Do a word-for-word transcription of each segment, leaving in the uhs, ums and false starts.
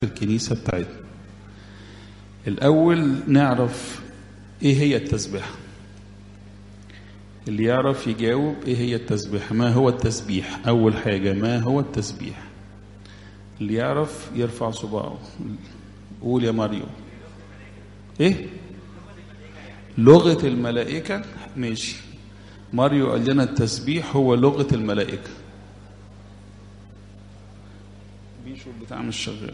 الكنيسة بتاعتنا. الأول نعرف إيه هي التسبيحة. اللي يعرف يجاوب إيه هي التسبيحة، ما هو التسبيح؟ أول حاجة ما هو التسبيح؟ اللي يعرف يرفع صباعه. قول يا ماريو. إيه؟ لغة الملائكة. ماشي، ماريو قال لنا التسبيح هو لغة الملائكة. بيشو بتاع مش شغال.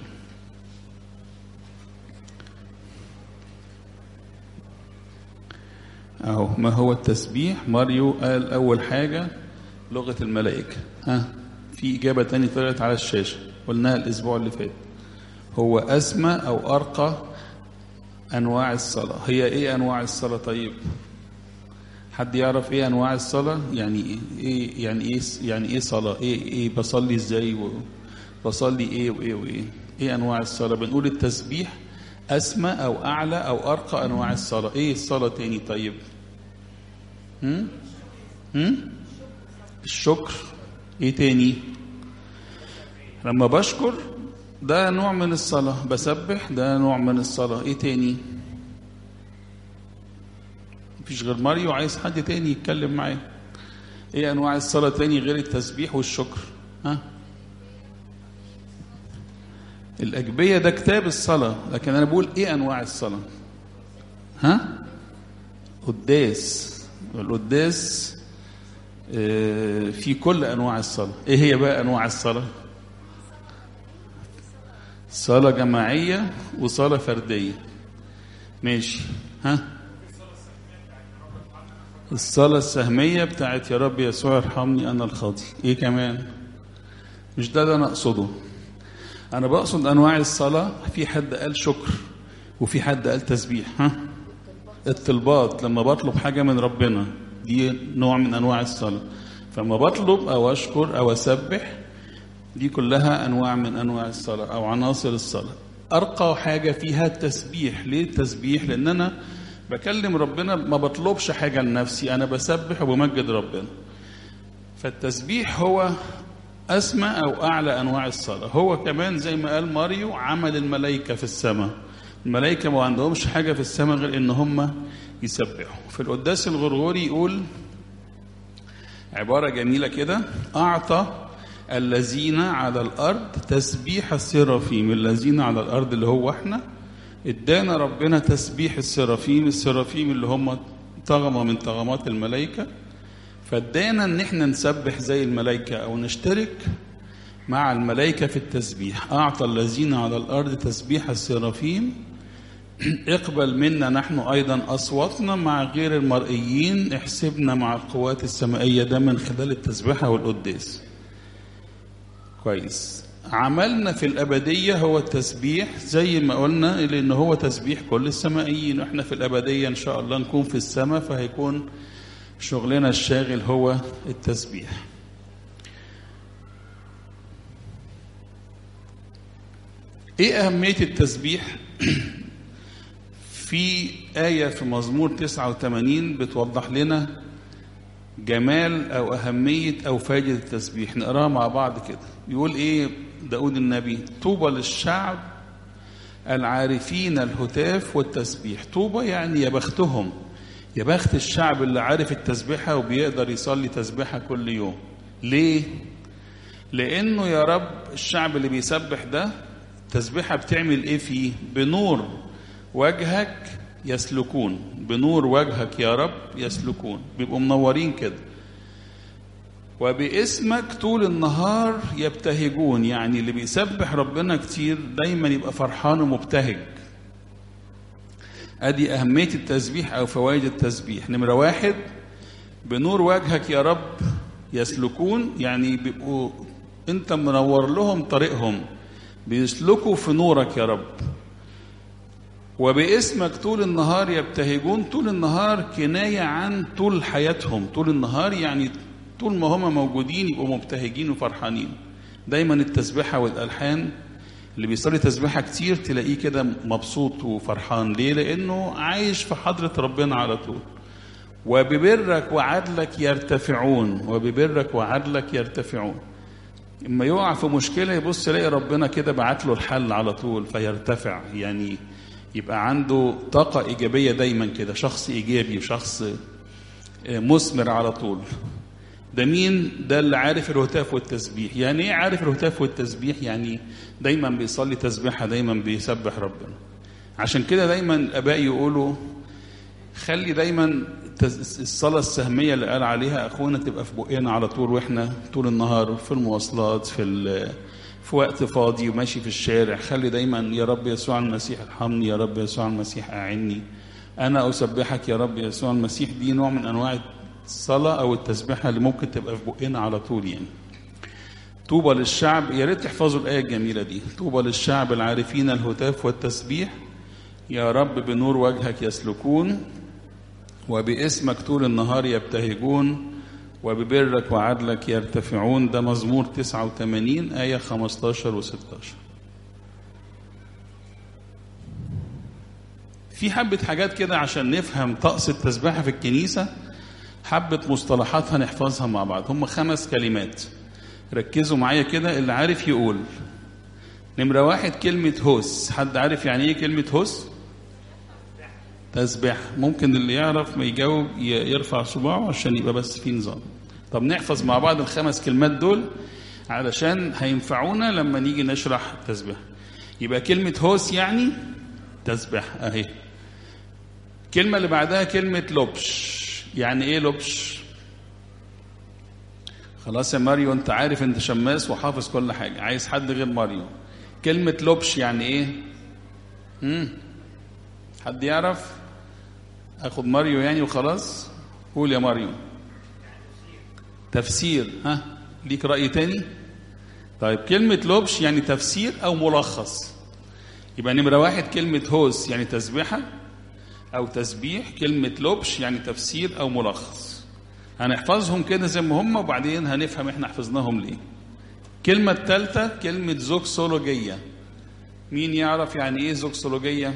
اهو ما هو التسبيح. ماريو قال اول حاجة لغة الملائكة. ها في اجابة تانية طلعت على الشاشة قلناها الاسبوع اللي فات. هو اسمى او ارقى انواع الصلاة. هي ايه انواع الصلاة؟ طيب حد يعرف ايه انواع الصلاة؟ يعني ايه يعني ايه يعني ايه صلاة؟ ايه ايه بصلي ازاي وبصلي ايه وايه وايه ايه انواع الصلاة؟ بنقول التسبيح اسمى او اعلى او ارقى انواع الصلاة. ايه الصلاة تاني؟ طيب هم؟ هم؟ الشكر. ايه تاني؟ لما بشكر ده نوع من الصلاة. بسبح ده نوع من الصلاة. ايه تاني؟ مفيش غير ماريو. عايز حد تاني يتكلم معاه. ايه انواع الصلاة تاني غير التسبيح والشكر؟ ها الأجبية ده كتاب الصلاة، لكن أنا بقول إيه أنواع الصلاة؟ ها قداس. القداس في كل أنواع الصلاة. إيه هي بقى أنواع الصلاة؟ صلاة جماعية وصلاة فردية. ماشي. ها الصلاة السهمية بتاعت يا رب يسوع ارحمني أنا الخاطي. إيه كمان؟ مش ده اللي أنا أقصده. أنا بقصد أنواع الصلاة. في حد قال شكر وفي حد قال تسبيح. ها الطلبات، لما بطلب حاجة من ربنا دي نوع من أنواع الصلاة. فلما بطلب أو أشكر أو أسبح دي كلها أنواع من أنواع الصلاة أو عناصر الصلاة. أرقى حاجة فيها التسبيح. ليه التسبيح؟ لأن أنا بكلم ربنا، ما بطلبش حاجة لنفسي، أنا بسبح وبمجد ربنا. فالتسبيح هو أسمى أو أعلى أنواع الصلاة. هو كمان زي ما قال ماريو عمل الملائكة في السماء. الملائكة ما عندهمش حاجة في السماء غير إن هم يسبحوا. في القداس الغرغوري يقول عبارة جميلة كده: أعطى الذين على الأرض تسبيح السرافيم. الذين على الأرض اللي هو إحنا، إدانا ربنا تسبيح السرافيم. السرافيم اللي هم طغمة من طغمات الملائكة، فادانا ان احنا نسبح زي الملائكة او نشترك مع الملائكة في التسبيح. اعطى الذين على الارض تسبيح السرافيم. اقبل منا نحن ايضا اصواتنا مع غير المرئيين، احسبنا مع القوات السمائية. ده من خلال التسبيحة والقداس. كويس. عملنا في الابدية هو التسبيح زي ما قلنا، لان هو تسبيح كل السمائيين. واحنا في الابدية ان شاء الله نكون في السماء، فهيكون شغلنا الشاغل هو التسبيح. ايه اهمية التسبيح؟ في آية في مزمور تسعة وثمانين بتوضح لنا جمال او اهمية او فائدة التسبيح. نقراها مع بعض كده. يقول ايه داود النبي؟ طوبى للشعب العارفين الهتاف والتسبيح. طوبى يعني يا بختهم، يا بخت الشعب اللي عارف التسبيحة وبيقدر يصلي تسبيحة كل يوم. ليه؟ لأنه يا رب الشعب اللي بيسبح ده التسبيحة بتعمل إيه فيه؟ بنور وجهك يسلكون. بنور وجهك يا رب يسلكون، بيبقوا منورين كده. وباسمك طول النهار يبتهجون. يعني اللي بيسبح ربنا كتير دايما يبقى فرحان ومبتهج. ادي اهمية التسبيح او فوائد التسبيح. نمرة واحد، بنور وجهك يا رب يسلكون، يعني بيبقوا انت منور لهم طريقهم، بيسلكوا في نورك يا رب. وباسمك طول النهار يبتهجون. طول النهار كناية عن طول حياتهم. طول النهار يعني طول ما هم موجودين يبقوا مبتهجين وفرحانين. دايما التسبيحة والألحان اللي بيصلي تسبيحة كتير تلاقيه كده مبسوط وفرحان. ليه؟ لأنه عايش في حضرة ربنا على طول. وببرك وعدلك يرتفعون. وببرك وعدلك يرتفعون. اما يقع في مشكلة يبص يلاقي ربنا كده بعت له الحل على طول فيرتفع، يعني يبقى عنده طاقة إيجابية دايما كده، شخص إيجابي وشخص مثمر على طول. ده مين؟ ده اللي عارف الهتاف والتسبيح. يعني ايه عارف الهتاف والتسبيح؟ يعني دايما بيصلي تسبيحة، دايما بيسبح ربنا. عشان كده دايما الآباء يقولوا خلي دايما الصلاة السهمية اللي قال عليها أخونا تبقى في بقنا على طول، وإحنا طول النهار في المواصلات، في في وقت فاضي وماشي في الشارع، خلي دايما يا رب يسوع المسيح ارحمني، يا رب يسوع المسيح أعني، أنا أسبحك يا رب يسوع المسيح. دي نوع من أنواع الصلاة أو التسبيحة اللي ممكن تبقى في بقنا على طول. يعني طوبى للشعب، يا ريت تحفظوا الآية الجميلة دي، طوبى للشعب العارفين الهتاف والتسبيح، يا رب بنور وجهك يسلكون، وباسمك طول النهار يبتهجون، وببرك وعدلك يرتفعون. ده مزمور تسعة وثمانين آية خمستاشر وستاشر. في حبة حاجات كده عشان نفهم طقس التسبيحة في الكنيسة، حبة مصطلحات هنحفظها مع بعض. هم خمس كلمات، ركزوا معايا كده، اللي عارف يقول. نمرة واحد كلمة هوس. حد عارف يعني ايه كلمة هوس؟ تسبيح. ممكن اللي يعرف ما يجاوب يرفع صباعه عشان يبقى بس في نظام. طب نحفظ مع بعض الخمس كلمات دول علشان هينفعونا لما نيجي نشرح التسبيح. يبقى كلمة هوس يعني تسبيح اهي. كلمة اللي بعدها كلمة لبش. يعني ايه لبش؟ خلاص يا ماريو انت عارف، انت شماس وحافظ كل حاجة، عايز حد غير ماريو. كلمة لبش يعني ايه؟ مم. حد يعرف؟ اخد ماريو يعني وخلاص. قول يا ماريو. تفسير. ها ليك رأي تاني؟ طيب كلمة لبش يعني تفسير او ملخص. يبقى نمرة واحد كلمة هوس يعني تسبيحة او تسبيح، كلمة لبش يعني تفسير او ملخص. هنحفظهم كده زي ما هم وبعدين هنفهم احنا حفظناهم ليه. كلمة الثالثة كلمة زوكسولوجية. مين يعرف يعني ايه زوكسولوجية؟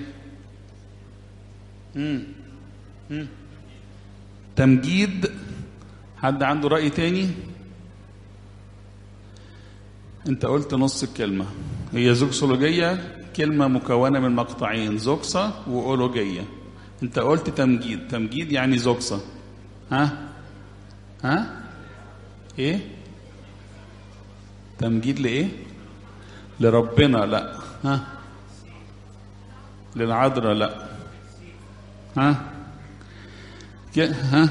مم. مم. تمجيد. حد عنده رأي تاني؟ انت قلت نص الكلمة. هي زوكسولوجية كلمة مكونة من مقطعين، زوكسا وأولوجية. انت قلت تمجيد. تمجيد يعني زوكسا. ها ها ايه؟ تمجيد لايه؟ لربنا لا. ها للعذراء لا. ها ها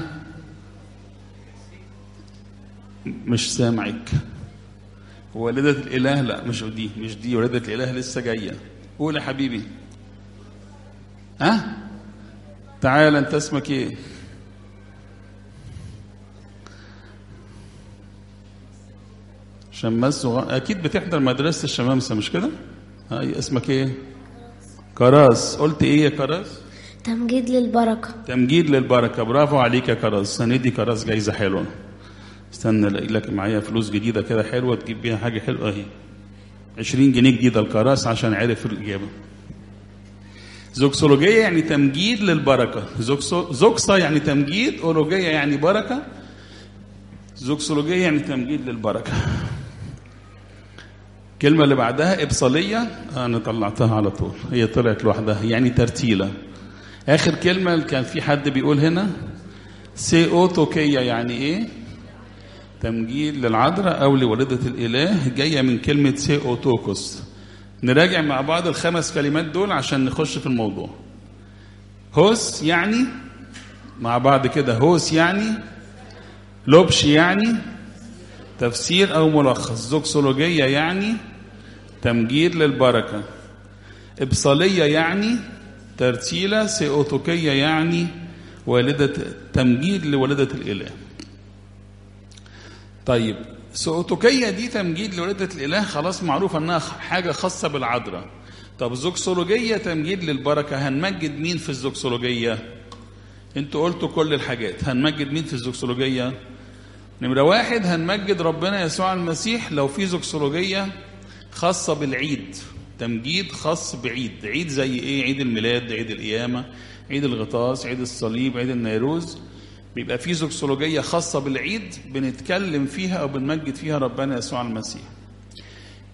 مش سامعك. والدة الإله لا، مش دي، مش دي والدة الإله لسه جاية. قول يا حبيبي. ها تعال انت اسمك ايه؟ شماس صغير. اكيد بتحضر مدرسة الشمامسة مش كده؟ هاي اسمك ايه؟ كراس. قلت ايه يا كراس؟ تمجيد للبركة. تمجيد للبركة. برافو عليك يا كراس. هندي كراس جايزة حلوة. استنى الاقي لك معايا فلوس جديدة كده حلوة تجيب بيها حاجة حلوة اهي. عشرين جنيه جديدة الكراس عشان عرف الإجابة. زوكسولوجية يعني تمجيد للبركة. زوكسو زوكسا يعني تمجيد، أولوجية يعني بركة، زوكسولوجية يعني تمجيد للبركة. الكلمة اللي بعدها إبصالية. أنا طلعتها على طول، هي طلعت لوحدها، يعني ترتيلة. آخر كلمة كان في حد بيقول هنا سيئوتوكية. يعني إيه؟ تمجيد للعذراء أو لوالدة الإله، جاية من كلمة سيئوتوكوس. نراجع مع بعض الخمس كلمات دول عشان نخش في الموضوع. هوس يعني مع بعض كده، هوس يعني لبش يعني تفسير أو ملخص، زوكسولوجية يعني تمجيد للبركة، إبصالية يعني ترتيلة، سيئوتوكية يعني والدة تمجيد لوالدة الإله. طيب سيئوتوكية دي تمجيد لوالدة الإله، خلاص معروف أنها حاجة خاصة بالعذراء. طب زوكسولوجية تمجيد للبركة، هنمجد مين في الزوكسولوجية؟ انتوا قلتوا كل الحاجات. هنمجد مين في الزوكسولوجية؟ نمرة واحد هنمجد ربنا يسوع المسيح لو في زوكسولوجية خاصة بالعيد، تمجيد خاص بعيد. عيد زي ايه؟ عيد الميلاد، عيد القيامة، عيد الغطاس، عيد الصليب، عيد النيروز. بيبقى في زوكسولوجية خاصة بالعيد بنتكلم فيها أو بنمجد فيها ربنا يسوع المسيح.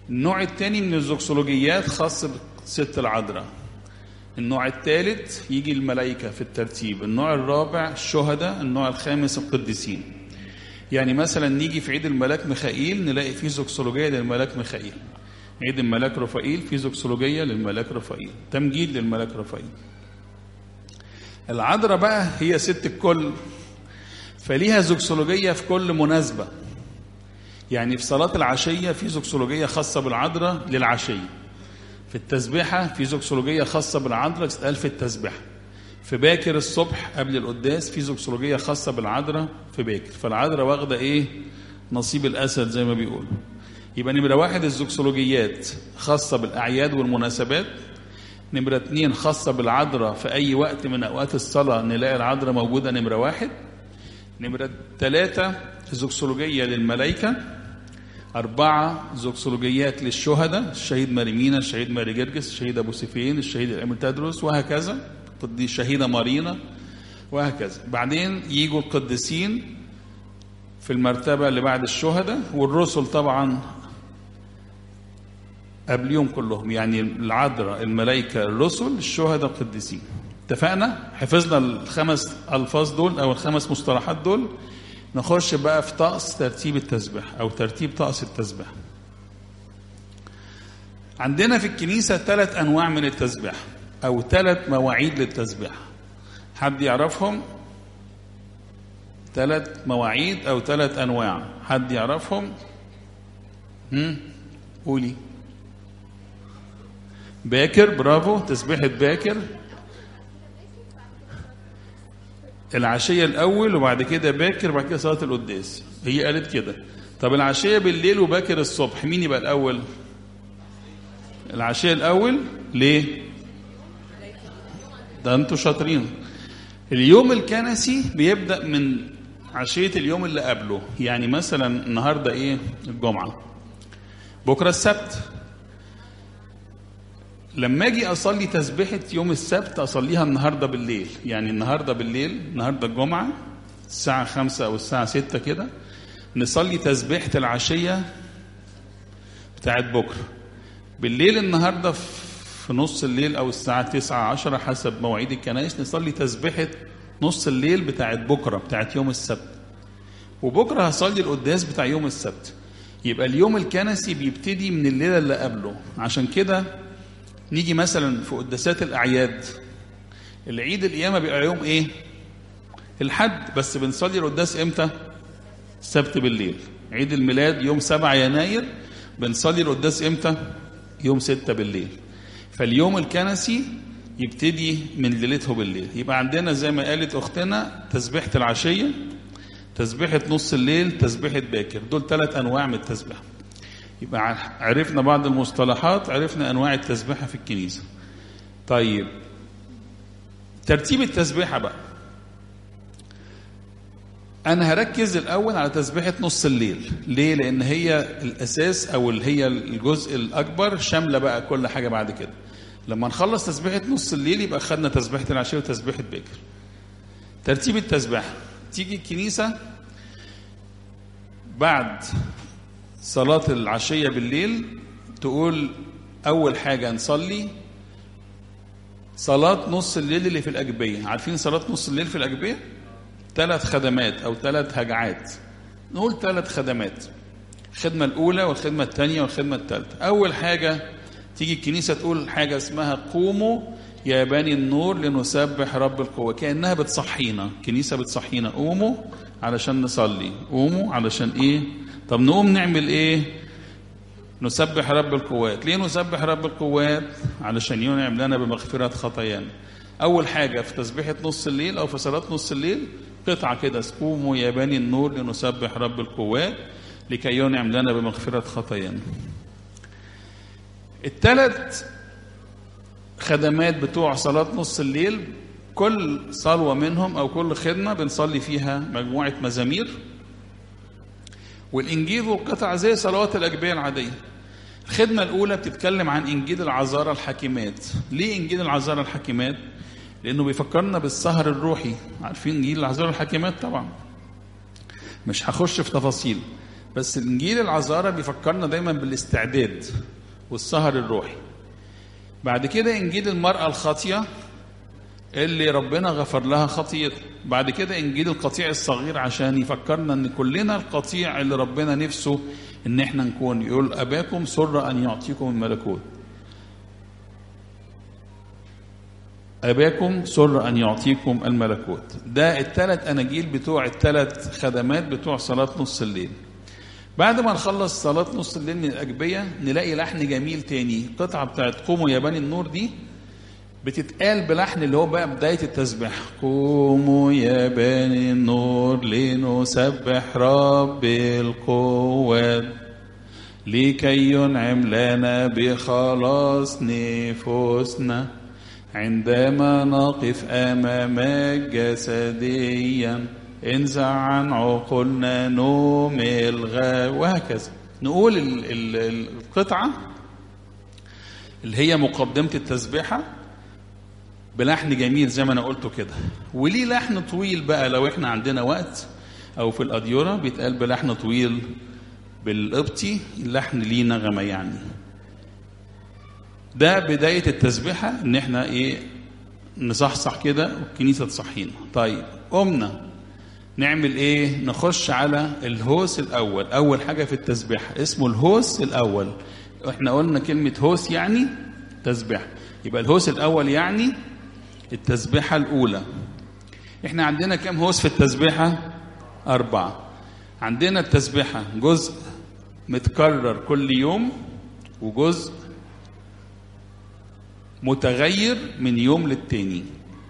النوع الثاني من الزوكسولوجيات خاص بالست العذراء. النوع الثالث يجي الملائكة في الترتيب. النوع الرابع الشهداء. النوع الخامس القديسين. يعني مثلا نيجي في عيد الملاك ميخائيل نلاقي فيه زوكسولوجية للملاك ميخائيل. عيد الملاك رفائيل فيه زوكسولوجية للملاك رفائيل، تمجيد للملاك رفائيل. العذراء بقى هي ست الكل، فليها زوكسولوجية في كل مناسبة. يعني في صلاة العشية في زوكسولوجية خاصة بالعذراء للعشية. في التسبيحة في زوكسولوجية خاصة بالعذراء تتقال في التسبيحة. في باكر الصبح قبل القداس في زوكسولوجية خاصة بالعذراء في باكر. فالعذراء واخدة ايه؟ نصيب الأسد زي ما بيقولوا. يبقى نمرة واحد الزوكسولوجيات خاصة بالأعياد والمناسبات. نمرة اتنين خاصة بالعذراء في أي وقت من أوقات الصلاة نلاقي العذراء موجودة نمرة واحد. نمرة ثلاثة زوكسولوجية للملائكة. أربعة زوكسولوجيات للشهداء، الشهيد ماريمينا، الشهيد ماري جرجس، الشهيد أبو سيفين، الشهيد الأمير تدرس، وهكذا. دي الشهيدة مارينا وهكذا. بعدين يجوا القديسين في المرتبة اللي بعد الشهداء، والرسل طبعا قبليهم كلهم. يعني العذراء، الملائكة، الرسل، الشهداء، القديسين. اتفقنا؟ حفظنا الخمس ألفاظ دول أو الخمس مصطلحات دول. نخش بقى في طقس ترتيب التسبيح أو ترتيب طقس التسبيح. عندنا في الكنيسة ثلاث أنواع من التسبيح أو ثلاث مواعيد للتسبيح. حد يعرفهم؟ ثلاث مواعيد أو ثلاث أنواع، حد يعرفهم؟ هم؟ قولي. باكر، برافو، تسبيحة باكر. العشية الأول وبعد كده باكر وبعد كده صلاة القداس. هي قالت كده. طب العشية بالليل وباكر الصبح مين يبقى الأول؟ العشية الأول. ليه؟ ده أنتوا شاطرين. اليوم الكنسي بيبدأ من عشية اليوم اللي قبله. يعني مثلا النهاردة إيه؟ الجمعة. بكرة السبت. لما اجي اصلي تسبيحة يوم السبت اصليها النهاردة بالليل. يعني النهاردة بالليل، النهاردة الجمعة الساعة خمسة او الساعة ستة كده نصلي تسبيحة العشية بتاعت بكرة بالليل. النهاردة في نص الليل او الساعة تسعة عشرة حسب مواعيد الكنائس نصلي تسبيحة نص الليل بتاعت بكرة بتاعت يوم السبت. وبكرة هصلي القداس بتاع يوم السبت. يبقى اليوم الكنسي بيبتدي من الليلة اللي قبله. عشان كده نيجي مثلا في قداسات الأعياد. العيد القيامة بيبقى يوم ايه؟ الحد. بس بنصلي القداس امتى؟ السبت بالليل. عيد الميلاد يوم سبعة يناير بنصلي القداس امتى؟ يوم ستة بالليل. فاليوم الكنسي يبتدي من ليلته بالليل. يبقى عندنا زي ما قالت أختنا تسبيحة العشية، تسبيحة نص الليل، تسبيحة باكر. دول ثلاث أنواع من التسبيح. يبقى عرفنا بعض المصطلحات، عرفنا أنواع التسبيحة في الكنيسة. طيب ترتيب التسبيحة بقى. أنا هركز الأول على تسبيحة نص الليل. ليه؟ لأن هي الأساس أو اللي هي الجزء الأكبر، شاملة بقى كل حاجة بعد كده. لما نخلص تسبيحة نص الليل يبقى خدنا تسبيحة العشية وتسبيحة باكر. ترتيب التسبيحة. تيجي الكنيسة بعد صلاة العشية بالليل تقول أول حاجة نصلي صلاة نص الليل اللي في الأجبية. عارفين صلاة نص الليل في الأجبية؟ ثلاث خدمات أو ثلاث هجعات. نقول ثلاث خدمات. الخدمة الأولى والخدمة الثانية والخدمة الثالثة. أول حاجة تيجي الكنيسة تقول حاجة اسمها قوموا يا بني النور لنسبح رب القوة. كأنها بتصحينا، كنيسة بتصحينا. قوموا علشان نصلي. قوموا علشان إيه؟ طب نقوم نعمل إيه؟ نسبح رب القوات. ليه نسبح رب القوات؟ علشان ينعم لنا بمغفرة خطايانا. أول حاجة في تسبيحة نص الليل أو في صلاة نص الليل قطعة كده، قوموا يا بني النور لنسبح رب القوات لكي ينعم لنا بمغفرة خطايانا. الثلاث خدمات بتوع صلاة نص الليل كل صلوة منهم أو كل خدمة بنصلي فيها مجموعة مزامير والإنجيل والقطع زي صلوات الأجبية العادية. الخدمة الأولى بتتكلم عن إنجيل العذارى الحكيمات. ليه إنجيل العذارى الحكيمات؟ لأنه بيفكرنا بالسهر الروحي. عارفين إنجيل العذارى الحكيمات طبعا، مش هخش في تفاصيل، بس الإنجيل العذارى بيفكرنا دايما بالاستعداد والسهر الروحي. بعد كده إنجيل المرأة الخاطية اللي ربنا غفر لها خطيئتها. بعد كده إنجيل القطيع الصغير عشان يفكرنا ان كلنا القطيع اللي ربنا نفسه ان احنا نكون. يقول أباكم سر أن يعطيكم الملكوت. أباكم سر أن يعطيكم الملكوت. ده الثلاث أناجيل بتوع الثلاث خدمات بتوع صلاة نص الليل. بعد ما نخلص صلاة نص الليل من الأجبية نلاقي لحن جميل تاني. قطعة بتاعت قوموا يا بني النور دي بتتقال بلحن اللي هو بقى بداية التسبيح. قوموا يا بني النور لنسبح رب القوات لكي ينعم لنا بخلاص نفوسنا عندما نقف أمامك جسديا انزع عن عقولنا نوم الغى. وهكذا نقول ال ال القطعة اللي هي مقدمة التسبيحة بلحن جميل زي ما أنا قلته كده. وليه لحن طويل بقى لو احنا عندنا وقت أو في الأديرة بيتقال بلحن طويل بالقبطي. اللحن ليه نغمة يعني. ده بداية التسبيحة ان احنا ايه نصحصح كده والكنيسة تصحينا. طيب قمنا نعمل ايه؟ نخش على الهوس الاول. اول حاجة في التسبيحة اسمه الهوس الاول. احنا قلنا كلمة هوس يعني تسبيحة، يبقى الهوس الاول يعني التسبيحة الاولى. احنا عندنا كم هوس في التسبيحة؟ اربعة. عندنا التسبيحة جزء متكرر كل يوم وجزء متغير من يوم للتاني.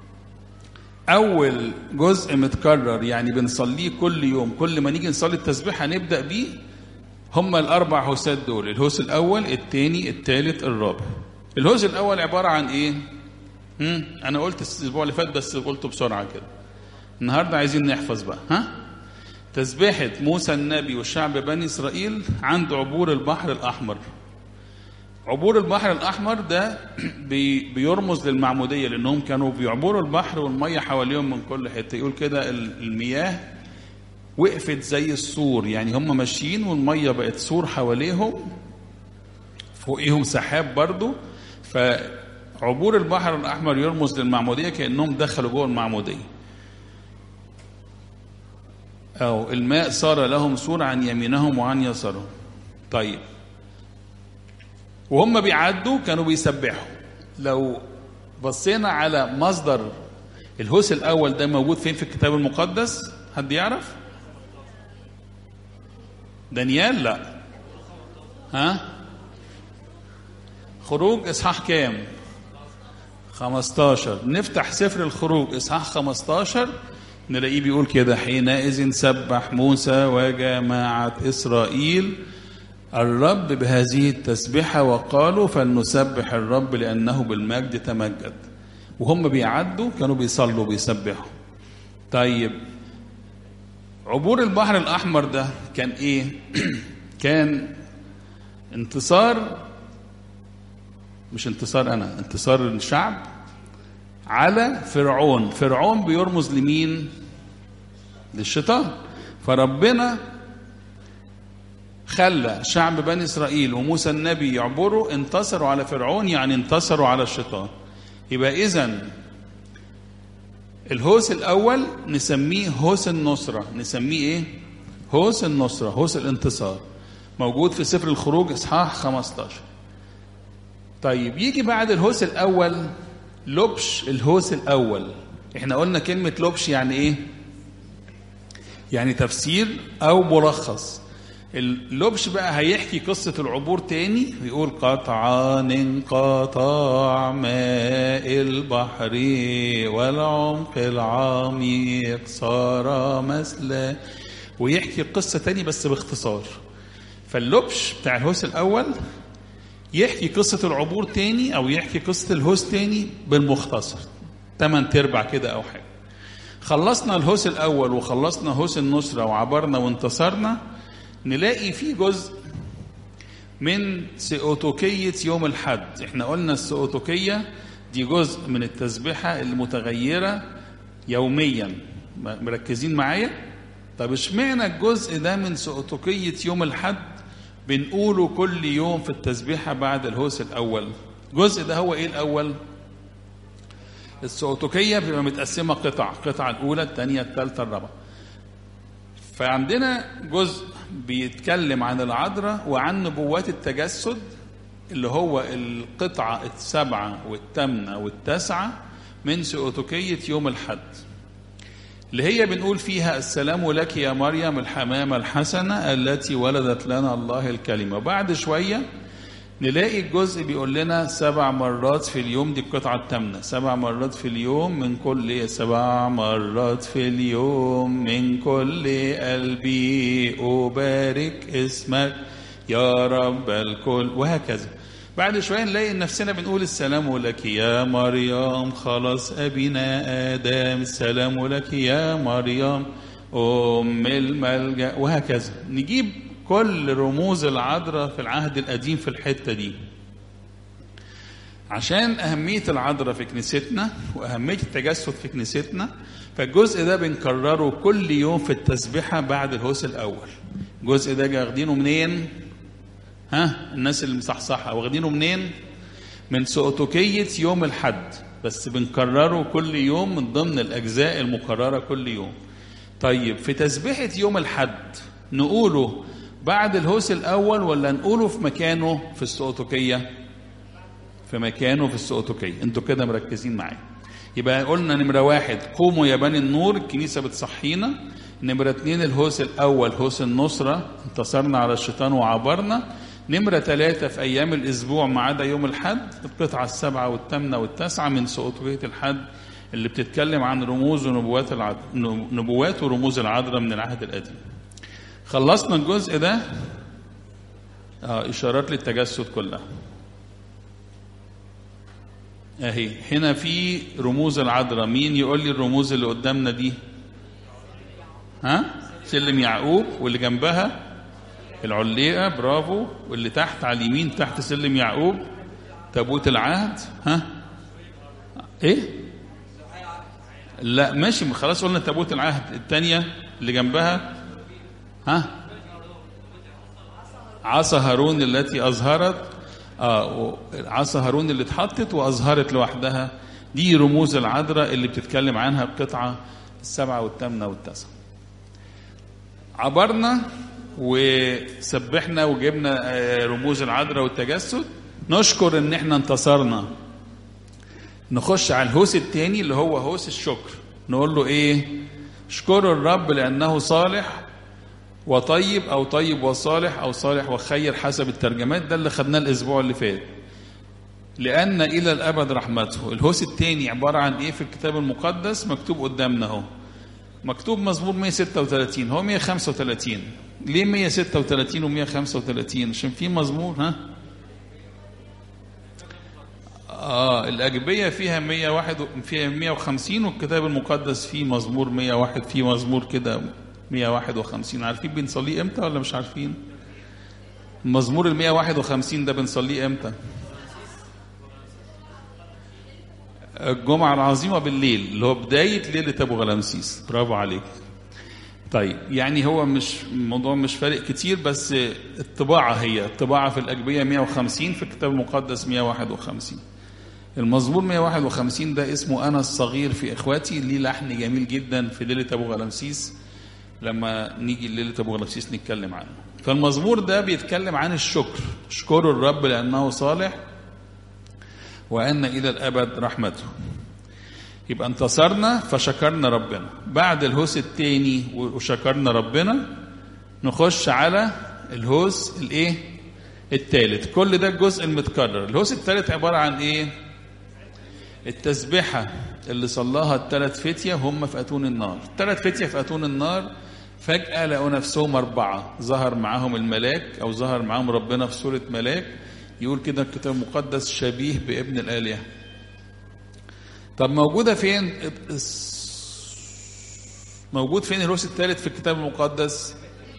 أول جزء متكرر يعني بنصليه كل يوم، كل ما نيجي نصلي التسبيحة نبدأ بيه. هم الأربع هوسات دول: الهوس الأول، التاني، التالت، الرابع. الهوس الأول عبارة عن إيه؟ هم؟ أنا قلت الأسبوع اللي فات بس قلته بسرعة كده. النهاردة عايزين نحفظ بقى. ها؟ تسبيحة موسى النبي والشعب بني إسرائيل عند عبور البحر الأحمر. عبور البحر الأحمر ده بي بيرمز للمعمودية، لأنهم كانوا بيعبروا البحر والمية حواليهم من كل حتة. يقول كده المياه وقفت زي السور، يعني هم ماشيين والمية بقت سور حواليهم، فوقيهم سحاب برضو. فعبور البحر الأحمر يرمز للمعمودية، كأنهم دخلوا جوه المعمودية. أو الماء صار لهم سور عن يمينهم وعن يسارهم. طيب وهم بيعدوا كانوا بيسبحوا. لو بصينا على مصدر الهوس الأول ده موجود فين في الكتاب المقدس؟ حد يعرف؟ دانيال؟ لا. ها؟ خروج إصحاح كام؟ خمستاشر. نفتح سفر الخروج إصحاح خمستاشر نلاقيه بيقول كده: حينئذ سبح موسى وجماعة إسرائيل الرب بهذه التسبيحة وقالوا فلنسبح الرب لأنه بالمجد تمجد. وهم بيعدوا كانوا بيصلوا بيسبحوا. طيب عبور البحر الأحمر ده كان إيه؟ كان انتصار، مش انتصار أنا، انتصار الشعب على فرعون. فرعون بيرمز لمين؟ للشيطان. فربنا خلى شعب بني إسرائيل وموسى النبي يعبروا، انتصروا على فرعون، يعني انتصروا على الشيطان. يبقى إذن الهوس الأول نسميه هوس النصرة. نسميه إيه؟ هوس النصرة، هوس الانتصار. موجود في سفر الخروج إصحاح خمستاشر. طيب يجي بعد الهوس الأول لبش الهوس الأول. احنا قلنا كلمة لبش يعني إيه؟ يعني تفسير أو ملخص. اللبش بقى هيحكي قصة العبور تاني، ويقول قطعان انقطاع ماء البحر والعمق العميق صار مثلا، ويحكي قصة تاني بس باختصار. فاللبش بتاع الهوس الأول يحكي قصة العبور تاني أو يحكي قصة الهوس تاني بالمختصر، تمن تربع كده أو حاجة. خلصنا الهوس الأول وخلصنا هوس النصرة وعبرنا وانتصرنا، نلاقي فيه جزء من سئوتوكية يوم الحد. احنا قلنا السئوتوكية دي جزء من التسبيحة المتغيرة يوميا. مركزين معايا؟ طب اشمعنى الجزء ده من سؤتقية يوم الحد بنقوله كل يوم في التسبيحة بعد الهوس الأول؟ الجزء ده هو إيه الأول؟ السؤتقية بيبقى متقسمة قطع، القطعة الأولى الثانية الثالثة الرابعة. فعندنا جزء بيتكلم عن العذراء وعن نبوات التجسد اللي هو القطعة السبعة والثامنة والتاسعة من سؤتقية يوم الحد، اللي هي بنقول فيها السلام لك يا مريم الحمامة الحسنة التي ولدت لنا الله الكلمة. وبعد شوية نلاقي الجزء بيقول لنا سبع مرات في اليوم، دي القطعة الثامنة، سبع مرات في اليوم من كل سبع مرات في اليوم من كل قلبي أبارك اسمك يا رب الكل، وهكذا. بعد شوية نلاقي نفسنا بنقول السلام لك يا مريم خلاص أبينا آدم، السلام لك يا مريم أم الملجأ، وهكذا. نجيب كل رموز العذراء في العهد القديم في الحتة دي عشان أهمية العذراء في كنيستنا وأهمية التجسد في كنيستنا. فالجزء ده بنكرره كل يوم في التسبيحة بعد الهوس الأول. الجزء ده واخدينه منين؟ ها الناس اللي مصحصحة واخدينه منين؟ من سؤتقية يوم الحد، بس بنكرره كل يوم من ضمن الأجزاء المكررة كل يوم. طيب في تسبيحة يوم الحد نقوله بعد الهوس الأول ولا نقوله في مكانه في السؤتقية؟ في مكانه في السؤتقية. انتوا كده مركزين معايا. يبقى قلنا نمرة واحد قوموا يا بني النور، الكنيسة بتصحينا. نمرة اتنين الهوس الأول هوس النصرة، انتصرنا على الشيطان وعبرنا. نمرة ثلاثة في أيام الأسبوع ما عدا يوم الحد القطعة السبعة والثامنة والتاسعة من سؤتقية الحد اللي بتتكلم عن رموز ونبوات العذراء، نبوات ورموز العذراء من العهد القديم. خلصنا الجزء ده. اه إشارات للتجسد كلها اهي. هنا في رموز العذراء، مين يقول لي الرموز اللي قدامنا دي؟ ها سلم يعقوب، واللي جنبها العليقة، برافو. واللي تحت على اليمين تحت سلم يعقوب تابوت العهد. ها ايه لا ماشي خلاص قلنا تابوت العهد. الثانية اللي جنبها ها عصا هارون التي أظهرت، آه عصا هارون اللي اتحطت وأظهرت لوحدها. دي رموز العذراء اللي بتتكلم عنها القطعة السبعة والثامنة والتاسعة. عبرنا وسبحنا وجبنا رموز العذراء والتجسد. نشكر ان احنا انتصرنا. نخش على الهوس الثاني اللي هو هوس الشكر. نقول له ايه؟ اشكروا الرب لانه صالح وطيب، او طيب وصالح، او صالح وخير حسب الترجمات. ده اللي خدناه الاسبوع اللي فات. لان الى الابد رحمته. الهوس الثاني عباره عن ايه في الكتاب المقدس؟ مكتوب قدامنا اهو، مكتوب مزمور مية وستة وثلاثين، هو مية وخمسة وثلاثين. ليه مية وستة وثلاثين و مية وخمسة وثلاثين؟ عشان في مزمور ها اه الاجبيه فيها مية وواحد فيها مية وخمسين، والكتاب المقدس فيه مزمور مية وواحد، فيه مزمور كده مية وواحد وخمسين. عارفين بنصليه امتى ولا مش عارفين؟ المزمور ال مية وواحد وخمسين ده بنصليه امتى؟ الجمعة العظيمة بالليل، اللي هو بداية ليلة أبو غلامسيس. برافو عليك. طيب يعني هو مش الموضوع مش فارق كتير، بس الطباعة هي الطباعة في الأجبية مية وخمسين، في الكتاب المقدس مية وواحد وخمسين. المزمور مية وواحد وخمسين ده اسمه أنا الصغير في إخواتي، ليه لحن جميل جدا في ليلة أبو غلامسيس، لما نيجي ليلة أبو غلامسيس نتكلم عنه. فالمزمور ده بيتكلم عن الشكر. اشكروا الرب لأنه صالح وأن إلى الأبد رحمته. يبقى انتصرنا فشكرنا ربنا. بعد الهوس الثاني وشكرنا ربنا نخش على الهوس الايه الثالث. كل ده الجزء المتكرر. الهوس الثالث عبارة عن ايه؟ التسبيحة اللي صلاها الثلاث فتية هم في أتون النار. الثلاث فتية في أتون النار فجأة لقوا نفسهم أربعة، ظهر معاهم الملاك أو ظهر معاهم ربنا في صورة ملاك. يقول كده الكتاب المقدس شبيه بابن الآلهة. طب موجودة فين؟ موجود فين الهوس الثالث في الكتاب المقدس؟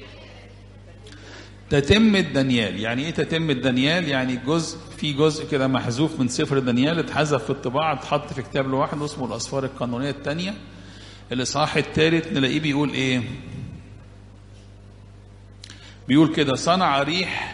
تتمة دانيال. يعني ايه تتمة دانيال؟ يعني جزء في جزء كده محذوف من سفر دانيال، اتحذف في الطباعة، اتحط في كتاب لوحده اسمه الأسفار القانونية الثانية. الإصحاح الثالث نلاقيه بيقول ايه؟ بيقول كده صنع ريح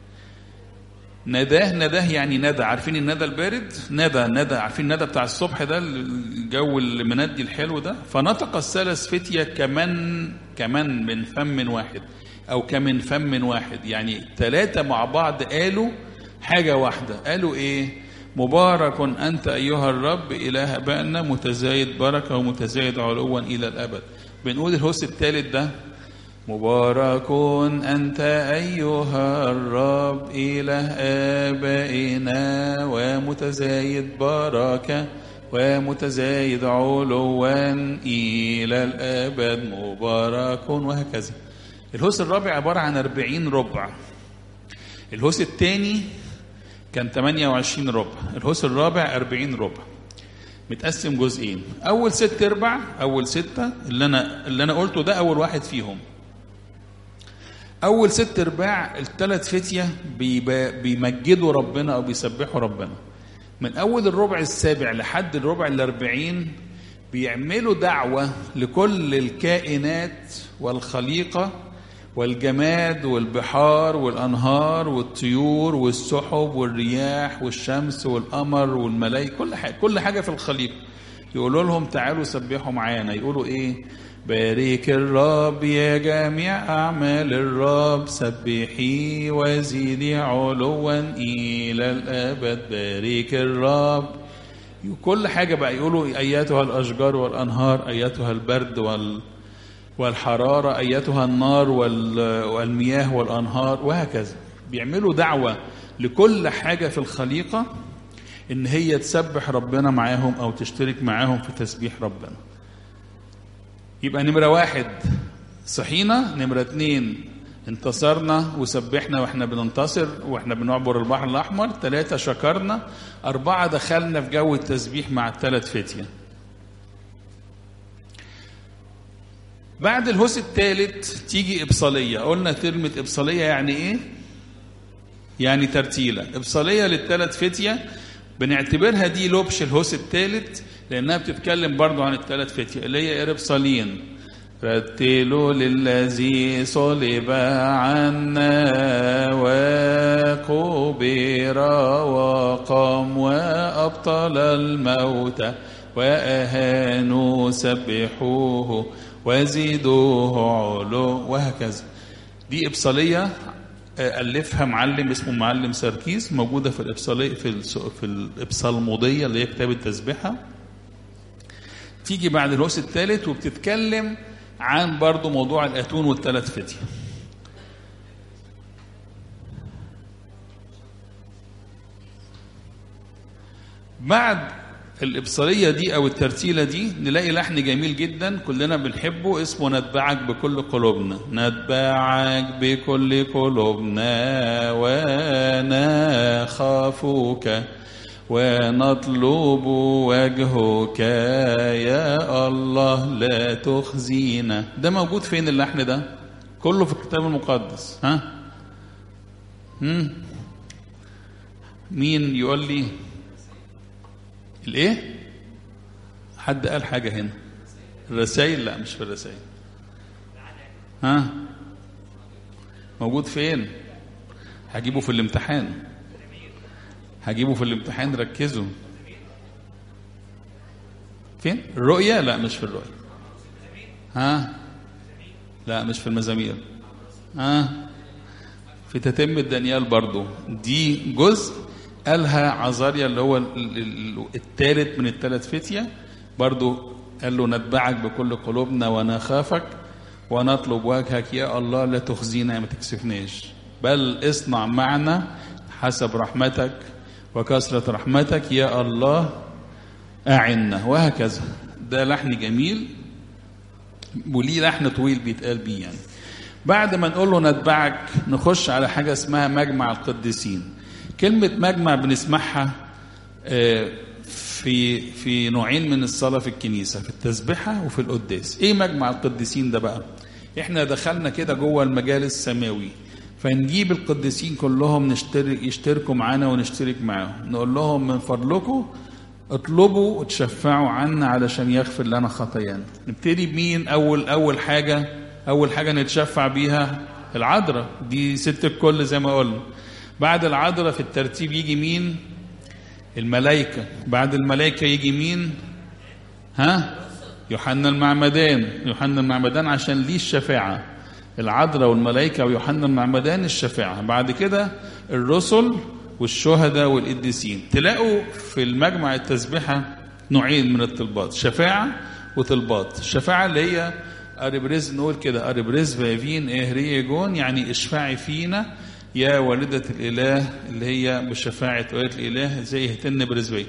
نداه. نداه يعني ندى، عارفين الندى البارد؟ ندى ندى عارفين الندى بتاع الصبح ده، الجو اللي مندي الحلو ده. فنطق الثلاث فتية كمان كمان من فم واحد، او كمن فم واحد، يعني ثلاثة مع بعض قالوا حاجة واحدة. قالوا ايه؟ مبارك انت ايها الرب اله ابائنا، متزايد بركة ومتزايد علوا الى الابد. بنقول الهوس الثالث ده مبارك أنت أيها الرب إله آبائنا، ومتزايد بركة ومتزايد علوا إلى الأبد مبارك، وهكذا. الهوس الرابع عبارة عن أربعين ربع. الهوس الثاني كان ثمانية وعشرين ربع، الهوس الرابع أربعين ربع، متقسم جزئين. أول ست أرباع، أول ستة اللي أنا اللي أنا قلته ده أول واحد فيهم. أول ست أرباع الثلاث فتية بيمجدوا ربنا أو بيسبحوا ربنا. من أول الربع السابع لحد الربع الأربعين بيعملوا دعوة لكل الكائنات والخليقة والجماد والبحار والأنهار والطيور والسحب والرياح والشمس والقمر والملائكة، كل حاجة كل حاجة في الخليقة. يقولوا لهم تعالوا سبحوا معانا. يقولوا إيه؟ بارك الرب يا جميع أعمال الرب، سبحي وزيدي علوا إلى الأبد. بارك الرب. كل حاجة بقى يقولوا أياتها الأشجار والأنهار، أياتها البرد وال والحرارة، أياتها النار والمياه والأنهار، وهكذا. بيعملوا دعوة لكل حاجة في الخليقة إن هي تسبح ربنا معاهم أو تشترك معاهم في تسبيح ربنا. يبقى نمرة واحد صحينا، نمرة اتنين انتصرنا وسبحنا واحنا بننتصر واحنا بنعبر البحر الأحمر، ثلاثة شكرنا، أربعة دخلنا في جو التسبيح مع الثلاث فتية. بعد الهوس الثالث تيجي إبصالية. قلنا كلمة إبصالية يعني إيه؟ يعني ترتيلة. إبصالية للثلاث فتية بنعتبرها دي لبش الهوس الثالث، لأنها بتتكلم برضو عن الثلاث فتية اللي هي إربصالين. رتلوا للذي صلب عنا وقبر وقام وأبطل الموت وأهانوا، سبحوه وزيدوه علو، وهكذا. دي إبصالية ألفها معلم اسمه معلم سركيس، موجودة في الإبصالية في في الإبصالمودية اللي هي كتاب التسبيحة. تيجي بعد الهوس الثالث وبتتكلم عن برضو موضوع الأتون والثلاث فتية. بعد الإبصالية دي أو الترتيلة دي نلاقي لحن جميل جدا كلنا بنحبه، اسمه نتبعك بكل قلوبنا. نتبعك بكل قلوبنا ونخافك ونطلب وجهك يا الله لا تخزينا. ده موجود فين اللحن ده؟ كله في الكتاب المقدس. ها؟ هم؟ مين يقول لي؟ الايه؟ حد قال حاجة هنا؟ الرسائل؟ لا مش في الرسائل. ها؟ موجود فين؟ هجيبه في الامتحان، هجيبه في الامتحان، ركزوا. فين؟ الرؤية؟ لا مش في الرؤية. ها؟ لا مش في المزامير. ها؟ في تتمة دانيال برضو، دي جزء قالها عزاريا اللي هو الثالث من الثلاث فتية، برضو قال له نتبعك بكل قلوبنا ونخافك ونطلب وجهك يا الله لا تخزينا، ما تكسفناش، بل اصنع معنا حسب رحمتك وكثرة رحمتك يا الله أعنا، وهكذا. ده لحن جميل وليه لحن طويل بيتقال بيه يعني. بعد ما نقول له نتبعك نخش على حاجة اسمها مجمع القديسين. كلمة مجمع بنسمعها في في نوعين من الصلاة في الكنيسة، في التسبيحة وفي القداس. ايه مجمع القديسين ده بقى؟ احنا دخلنا كده جوه المجال السماوي، فنجيب القديسين كلهم نشترك يشتركوا معانا ونشترك معاهم، نقول لهم من فضلكم اطلبوا وتشفعوا عنا علشان يغفر لنا خطايانا. نبتدي بمين؟ اول اول حاجة اول حاجة نتشفع بيها العذراء دي ست الكل زي ما قلنا. بعد العذراء في الترتيب يجي مين؟ الملائكة. بعد الملائكة يجي مين؟ ها؟ يوحنا المعمدان. يوحنا المعمدان عشان ليه الشفاعة، العذراء والملائكة ويوحنا المعمدان الشفاعة. بعد كده الرسل والشهداء والقديسين. تلاقوا في المجمع التسبيحة نوعين من الطلبات، شفاعة وطلبات. الشفاعة اللي هي أريبريز، نقول كده أريبريز فيفين إهري جون، يعني اشفعي فينا يا والدة الإله، اللي هي بشفاعة والدة الإله زي اهتن برزبي.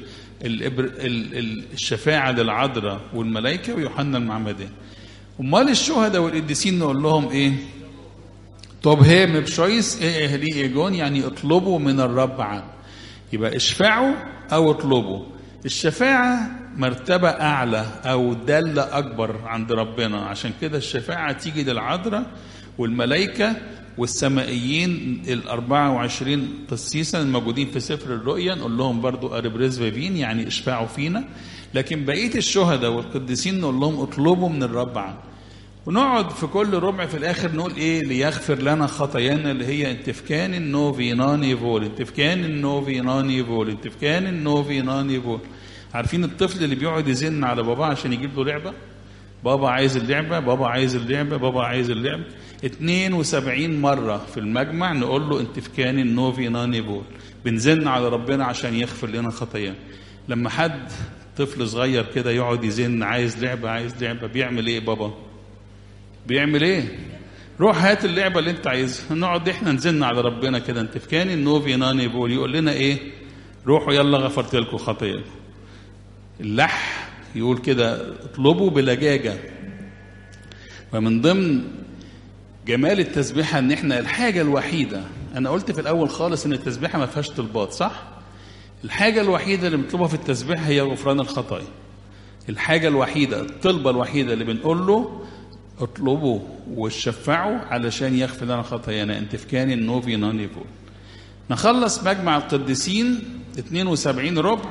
الشفاعة للعذراء والملائكة ويوحنا المعمدان. امال الشهداء والقديسين نقول لهم ايه؟ طب هيم بشويس ايه اهلي ايجون، يعني اطلبوا من الرب عنه. يبقى اشفعوا او اطلبوا. الشفاعة مرتبة اعلى او دالة اكبر عند ربنا، عشان كده الشفاعة تيجي للعذراء والملائكة والسمائيين الأربعة وعشرين قسيسا الموجودين في سفر الرؤيا، نقول لهم برضو أريبريز فيفين، يعني اشفعوا فينا. لكن بقية الشهداء والقديسين نقول لهم اطلبوا من الرب عنه. ونقعد في كل ربع في الآخر نقول إيه؟ ليغفر لنا خطايانا، اللي هي انتفكان النوفي ناني فول، انتفكان النوفي ناني فول، انتفكان النوفي ناني فول. عارفين الطفل اللي بيقعد يزن على باباه عشان يجيب له لعبة؟ بابا عايز اللعبة، بابا عايز اللعبة، بابا عايز اللعبة. اتنين وسبعين مرة في المجمع نقول له انتفكان النوفي ناني فول، بنزن على ربنا عشان يغفر لنا خطايانا. لما حد طفل صغير كده يقعد يزن عايز لعبة عايز لعبة، بيعمل ايه بابا؟ بيعمل ايه؟ روح هات اللعبة اللي انت عايزها. نقعد احنا نزن على ربنا كده انتفكان النوفي ناني فول، يقول لنا ايه؟ روحوا يلا غفرت لكم خطاياكم. اللح يقول كده اطلبوا بلجاجة. ومن ضمن جمال التسبيحة ان احنا الحاجة الوحيدة، انا قلت في الاول خالص ان التسبيحة ما فيهاش طلبات، صح؟ الحاجة الوحيدة اللي بنطلبها في التسبيحة هي غفران الخطايا. الحاجة الوحيدة، الطلبة الوحيدة اللي بنقول له اطلبوا وشفعوا علشان يغفر لنا خطايانا، انتفكان النوفي ناني فول. نخلص مجمع القديسين اتنين وسبعين ربع،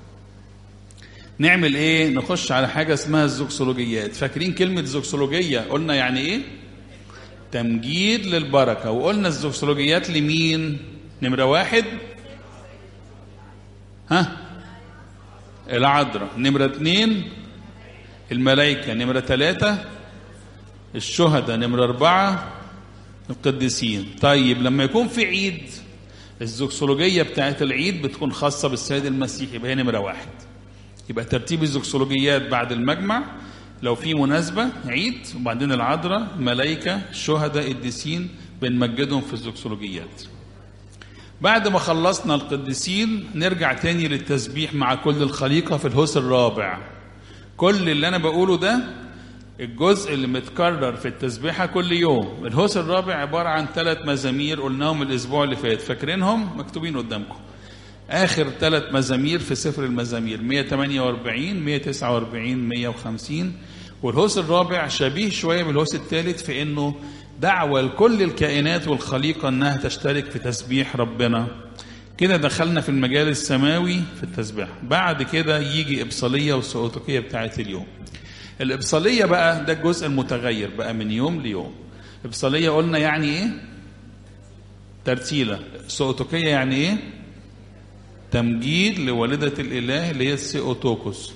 نعمل ايه؟ نخش على حاجة اسمها الزوكسولوجيات. فاكرين كلمة زوكسولوجية قلنا يعني ايه؟ تمجيد للبركة. وقلنا الزوكسولوجيات لمين؟ نمرة واحد ها العذراء، نمرة اتنين الملائكة، نمرة ثلاثة الشهداء، نمرة أربعة القديسين. طيب لما يكون في عيد، الزوكسولوجية بتاعت العيد بتكون خاصة بالسيد المسيح، يبقى هي نمرة واحد. يبقى ترتيب الزوكسولوجيات بعد المجمع لو في مناسبة عيد، وبعدين العذراء، ملائكة، شهداء، قديسين، بنمجدهم في الزوكسولوجيات. بعد ما خلصنا القديسين نرجع تاني للتسبيح مع كل الخليقة في الهوس الرابع. كل اللي أنا بقوله ده الجزء اللي متكرر في التسبيحة كل يوم. الهوس الرابع عبارة عن ثلاث مزامير قلناهم الأسبوع اللي فات، فاكرينهم؟ مكتوبين قدامكم. آخر ثلاث مزامير في سفر المزامير مية وثمانية وأربعين، مية وتسعة وأربعين، مية وخمسين. والهوس الرابع شبيه شوية بالهوس الثالث في إنه دعوة لكل الكائنات والخليقة أنها تشترك في تسبيح ربنا. كده دخلنا في المجال السماوي في التسبيح. بعد كده يجي إبصالية والسؤوتوكية بتاعت اليوم. الإبصالية بقى ده الجزء المتغير بقى من يوم ليوم. إبصالية قلنا يعني إيه؟ ترتيلة. سؤوتوكية يعني إيه؟ تمجيد لوالدة الإله اللي هي السيوتوكوس.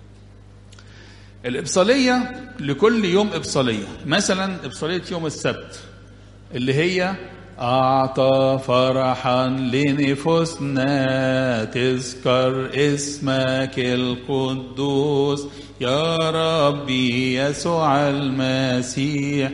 الإبصالية لكل يوم إبصالية. مثلا إبصالية يوم السبت اللي هي أعطى فرحا لنفوسنا تذكر اسمك القدوس يا ربي يسوع المسيح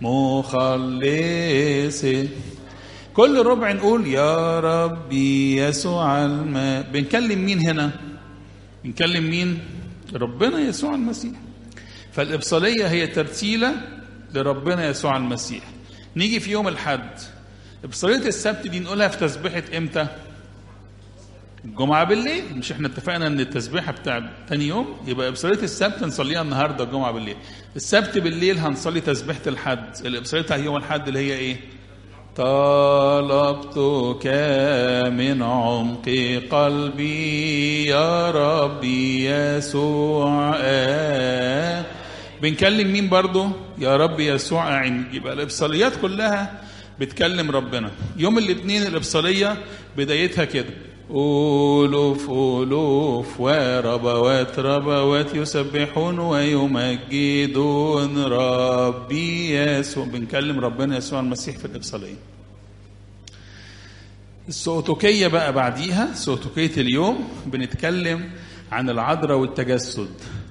مخلصي. كل ربع نقول يا ربي يسوع الم... بنكلم مين هنا؟ بنكلم مين؟ ربنا يسوع المسيح. فالإبصالية هي ترتيلة لربنا يسوع المسيح. نيجي في يوم الحد. إبصالية السبت دي نقولها في تسبيحة إمتى؟ الجمعة بالليل. مش احنا اتفقنا ان التسبيحة بتاع تاني يوم؟ يبقى إبصالية السبت نصليها النهاردة الجمعة بالليل. السبت بالليل هنصلي تسبيحة الحد. الإبصالية بتاع يوم الحد اللي هي ايه؟ طلبتك من عمق قلبي يا ربي يسوع. بنكلم مين برضو؟ يا رب يسوع أعني. يبقى الإبصاليات كلها بتكلم ربنا. يوم الاثنين الإبصالية بدايتها كده: ألوف ألوف وربوات ربوات يسبحون ويمجدون ربي يسوع. بنكلم ربنا يسوع المسيح في الإبصالية. السؤتوكية بقى بعديها، سؤتوكية اليوم، بنتكلم عن العذراء والتجسد.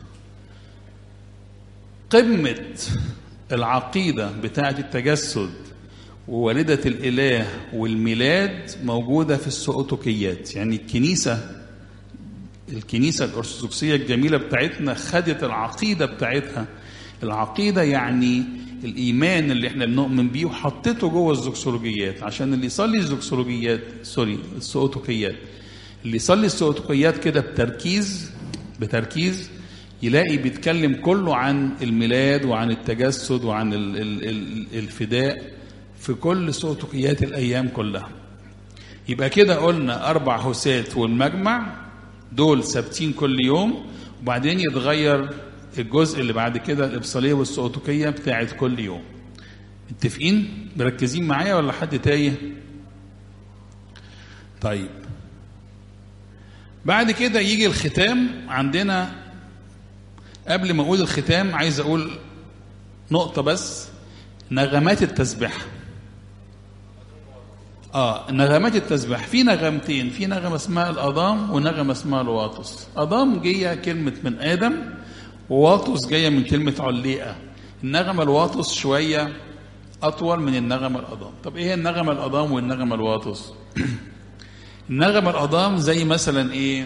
قمة العقيدة بتاعة التجسد ووالدة الإله والميلاد موجودة في السؤتوكيات. يعني الكنيسة الكنيسة الأرثوذكسية الجميلة بتاعتنا خدت العقيدة بتاعتها. العقيدة يعني الإيمان اللي احنا بنؤمن بيه وحطيته جوه الزوكسولوجيات، عشان اللي يصلي الزوكسولوجيات سوري السؤتوكيات اللي يصلي السؤتوكيات كده بتركيز بتركيز يلاقي بيتكلم كله عن الميلاد وعن التجسد وعن ال ال ال الفداء في كل سؤتوكيات الأيام كلها. يبقى كده قلنا أربع هوسات والمجمع دول ثابتين كل يوم، وبعدين يتغير الجزء اللي بعد كده الإبصالية والسؤتوكية بتاعت كل يوم. متفقين؟ مركزين معايا ولا حد تايه؟ طيب بعد كده يجي الختام. عندنا قبل ما أقول الختام عايز أقول نقطة بس: نغمات التسبيح. آه نغمات التسبيح في نغمتين، في نغمة اسمها الأضام ونغمة اسمها الواطس. أضام جاية كلمة من آدم، وواطس جاية من كلمة عليقة. النغمة الواطس شوية أطول من النغمة الأضام. طب إيه النغمة الأضام والنغمة الواطس؟ النغمة الأضام زي مثلا إيه؟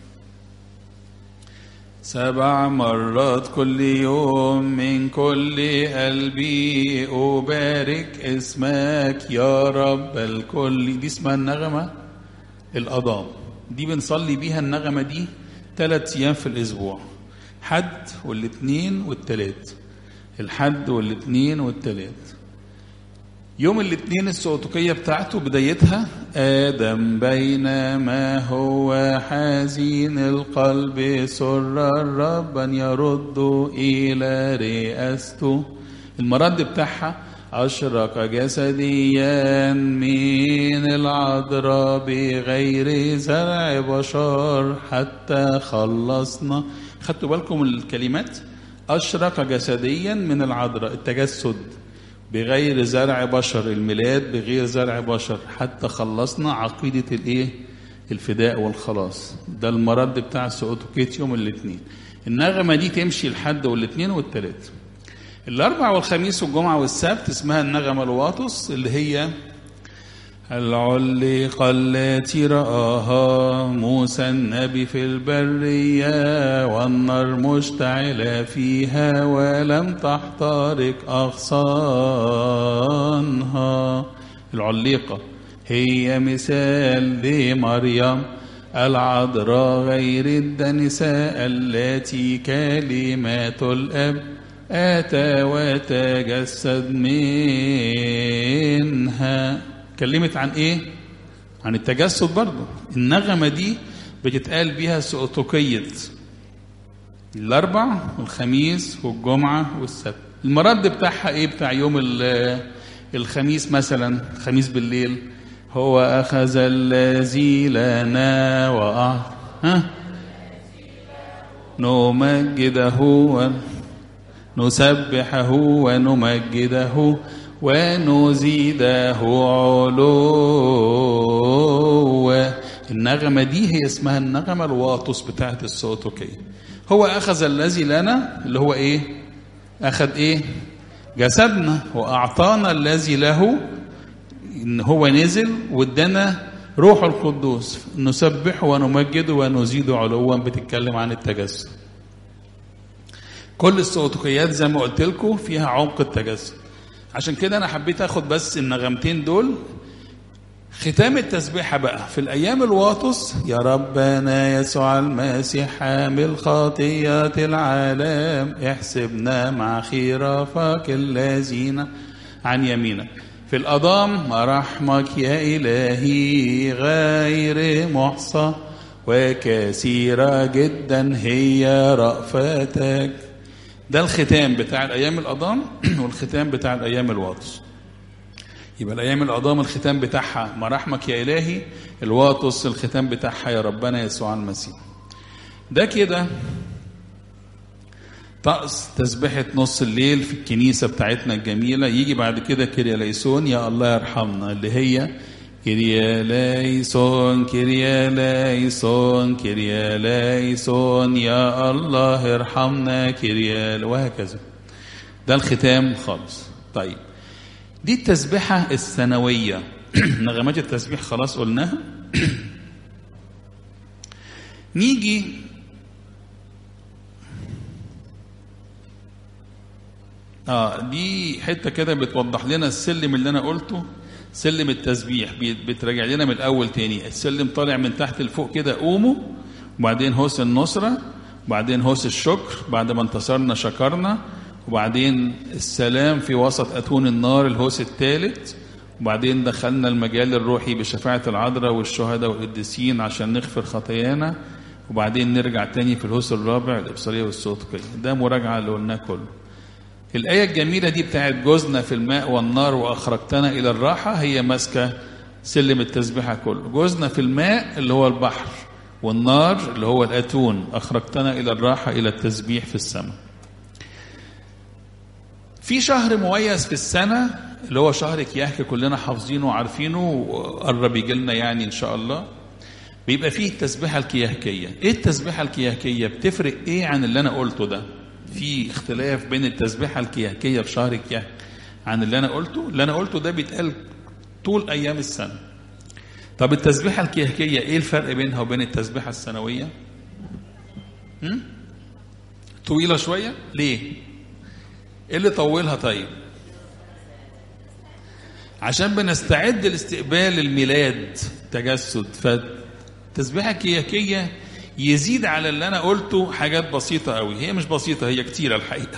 سبع مرات كل يوم من كل قلبي أبارك اسمك يا رب الكل. دي اسمها النغمة الأضام. دي بنصلي بيها النغمة دي ثلاث أيام في الأسبوع: حد والاثنين والثلاث. الحد والاثنين والثلاث. يوم الاثنين السؤتوكية بتاعته بدايتها: آدم بينما هو حزين القلب سر الرب أن يرد إلى رئاسته. المرد بتاعها: أشرق جسديا من العذراء بغير زرع بشر حتى خلصنا. خدتوا بالكم الكلمات؟ أشرق جسديا من العذراء التجسد، بغير زرع بشر الميلاد، بغير زرع بشر، حتى خلصنا عقيدة الايه؟ الفداء والخلاص. ده المرد بتاع السؤتوكيت يوم الاثنين. النغمة دي تمشي الحد والاثنين والثلاث. الاربع والخميس والجمعة والسبت اسمها النغمة الواطس، اللي هي العلقة التي رآها موسى النبي في البرية والنار مشتعلة فيها ولم تحترق أغصانها. العلقة هي مثال لمريم العذراء غير الدنسة التي كلمات الأب آتى وتجسد منها. كلمت عن ايه؟ عن التجسد برضو. النغمة دي بتتقال بيها سؤتوكية الاربع والخميس والجمعة والسبت. المرد بتاعها ايه؟ بتاع يوم الخميس مثلا، خميس بالليل: هو اخذ الذي لنا وأعطى ها نمجده ونسبحه ونمجده ونزيده علوا. النغمة دي هي اسمها النغمة الواطس بتاعت السؤتوكية. هو أخذ الذي لنا، اللي هو إيه؟ أخذ إيه؟ جسدنا، وأعطانا الذي له، إن هو نزل وادانا روح القدوس. نسبح ونمجد ونزيد علوا، بتتكلم عن التجسد. كل السؤتوكيات زي ما قلت لكم فيها عمق التجسد. عشان كده أنا حبيت أخد بس النغمتين دول. ختام التسبيحة بقى في الأيام الواطس: يا ربنا يسوع المسيح حامل خطية العالم احسبنا مع خرافك الذين عن يمينك. في الأضام: مراحمك يا إلهي غير محصى وكثيرة جدا هي رأفتك. ده الختام بتاع الأيام الأضام والختام بتاع الأيام الواطس. يبقى الأيام العظام الختام بتاعها مراحمك يا إلهي، الواطس الختام بتاعها يا ربنا يسوع المسيح. ده كده طقس تسبيحة نص الليل في الكنيسة بتاعتنا الجميلة. يجي بعد كده كرياليسون يا الله يرحمنا، اللي هي كرياليسون كرياليسون كرياليسون يا الله ارحمنا كريال، وهكذا. ده الختام خالص. طيب دي التسبيحة السنوية. نغمات التسبيح خلاص قلناها. نيجي اه دي حته كده بتوضح لنا السلم اللي انا قلته، سلم التسبيح بتراجع لنا من الاول تاني. السلم طالع من تحت لفوق كده، قوموا، وبعدين هوس النصره، وبعدين هوس الشكر، بعد ما انتصرنا شكرنا، وبعدين السلام في وسط اتون النار الهوس الثالث، وبعدين دخلنا المجال الروحي بشفاعه العذراء والشهداء والقديسين عشان نغفر خطايانا، وبعدين نرجع تاني في الهوس الرابع الابصاريه والصوتيه. ده مراجعه اللي قلناه كله. الآية الجميلة دي بتاعت جوزنا في الماء والنار وأخرجتنا إلى الراحة، هي ماسكة سلم التسبيحة كله. جوزنا في الماء اللي هو البحر، والنار اللي هو الأتون، أخرجتنا إلى الراحة إلى التسبيح في السماء. في شهر مميز في السنة اللي هو شهر كياك، كلنا حافظينه وعارفينه وقرب يجي لنا يعني إن شاء الله. بيبقى فيه التسبيحة الكياكية. إيه التسبيحة الكياكية؟ بتفرق إيه عن اللي أنا قلته ده؟ في اختلاف بين التسبيحة الكياكية في شهر كياك عن اللي أنا قلته. اللي أنا قلته ده بيتقال طول أيام السنة. طب التسبيحة الكياكية إيه الفرق بينها وبين التسبيحة السنوية؟ هم؟ طويلة شوية؟ ليه؟ إيه اللي طولها طيب؟ عشان بنستعد لاستقبال الميلاد، تجسد. فالتسبيحة الكياكية يزيد على اللي أنا قلته حاجات بسيطة قوي. هي مش بسيطة، هي كتيرة الحقيقة.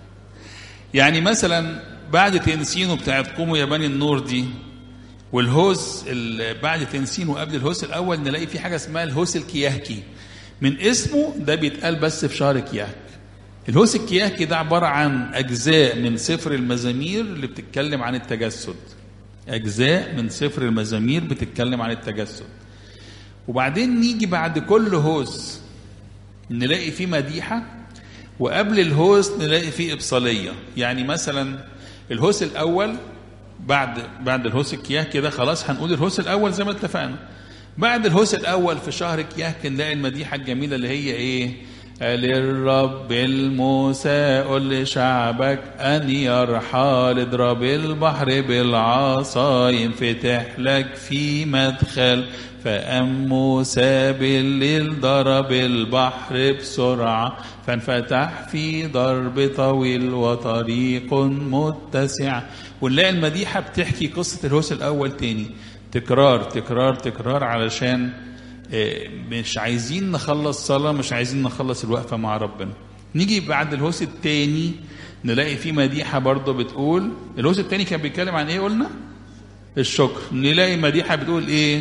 يعني مثلا بعد تنسين وبتاعت قوموا يا بني النور دي، والهوس بعد تنسين وقبل الهوس الأول نلاقي في حاجة اسمها الهوس الكياكي. من اسمه ده بيتقال بس في شهر كياك. الهوس الكياكي ده عبارة عن أجزاء من سفر المزامير اللي بتتكلم عن التجسد. أجزاء من سفر المزامير بتتكلم عن التجسد. وبعدين نيجي بعد كل هوس نلاقي فيه مديحة، وقبل الهوس نلاقي فيه إبصالية. يعني مثلا الهوس الأول بعد بعد الهوس الكياك كده خلاص هنقول الهوس الأول زي ما اتفقنا. بعد الهوس الأول في شهر كياك نلاقي المديحة الجميلة اللي هي إيه؟ للرب الموسى قل لشعبك أن يرحل، اضرب البحر بالعصا ينفتح لك في مدخل، فقام موسى بالليل ضرب البحر بسرعة فانفتح في ضرب طويل وطريق متسع. ونلاقي المديحة بتحكي قصة الهوس الأول تاني، تكرار تكرار تكرار، علشان مش عايزين نخلص صلاة، مش عايزين نخلص الوقفة مع ربنا. نيجي بعد الهوس التاني نلاقي فيه مديحة برضه بتقول. الهوس التاني كان بيتكلم عن ايه قلنا؟ الشكر. نلاقي مديحة بتقول ايه؟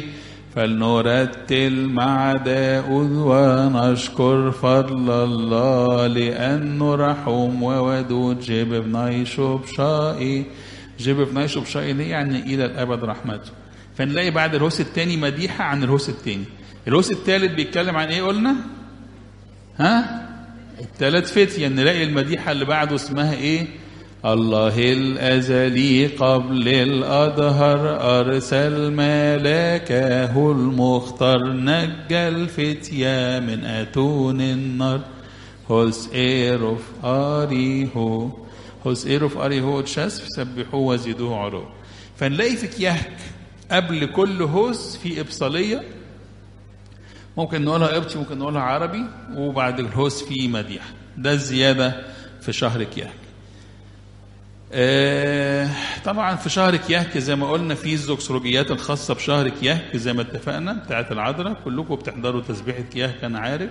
فلنرتل مع داود ونشكر فضل الله لأنه رحوم وودود جيب بني شبشائي. جيب بني شبشائي دي يعني إلى الأبد رحمته. فنلاقي بعد الهوس التاني مديحة عن الهوس التاني. الهوس التالت بيتكلم عن ايه قلنا؟ ها؟ التالت فتية. نلاقي المديحة اللي بعده اسمها ايه؟ الله الأزلي قبل الأدهر أرسل ملاكه المختار نجى الفتية من أتون النار. هوس إيروف أريهو هوس إيروف أريهو تشاس سبحوه وزيدوه عروه. فنلاقي في كياك قبل كل هوس في إبصالية، ممكن نقولها قبطي ممكن نقولها عربي، وبعد الهوس في مديحة. ده الزيادة في شهر كياك. آه طبعا في شهر كياك زي ما قلنا في الزوكسولوجيات الخاصة بشهر كياك زي ما اتفقنا بتاعت العذراء. كلكم بتحضروا تسبيحة كياك أنا عارف.